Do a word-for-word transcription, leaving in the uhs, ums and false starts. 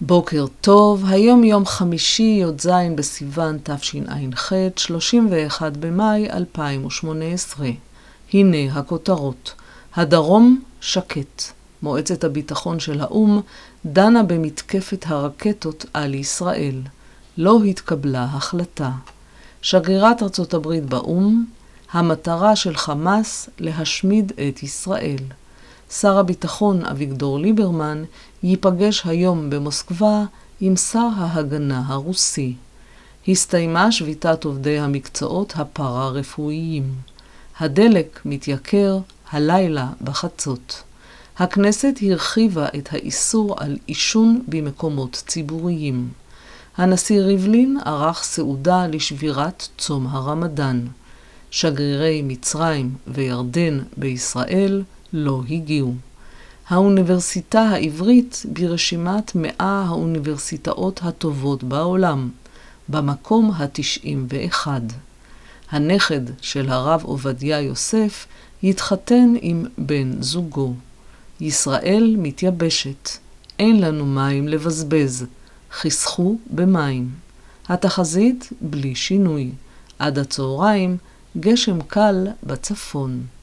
בוקר טוב, היום יום חמישי י"ז בסיוון תשע"ח, שלושים ואחד במאי אלפיים ושמונה עשרה. הנה הכותרות. הדרום שקט. מועצת הביטחון של האו"ם דנה במתקפת הרקטות על ישראל. לא התקבלה החלטה. שגרירת ארצות הברית באו"ם, המטרה של חמאס להשמיד את ישראל. שר הביטחון אביגדור ליברמן ייפגש היום במוסקבה עם שר ההגנה הרוסי. הסתיימה שביתת עובדי המקצועות הפארה-רפואיים. הדלק מתייקר הלילה בחצות. הכנסת הרחיבה את האיסור על עישון במקומות ציבוריים. הנשיא ריבלין ערך סעודה לשבירת צום הרמדאן. שגרירי מצרים וירדן בישראל לא הגיעו. האוניברסיטה העברית ברשימת מאה האוניברסיטאות הטובות בעולם, במקום ה-תשעים ואחד. הנכד של הרב עובדיה יוסף יתחתן עם בן זוגו. ישראל מתייבשת. אין לנו מים לבזבז. חסכו במים. התחזית בלי שינוי. עד הצהריים גשם קל בצפון.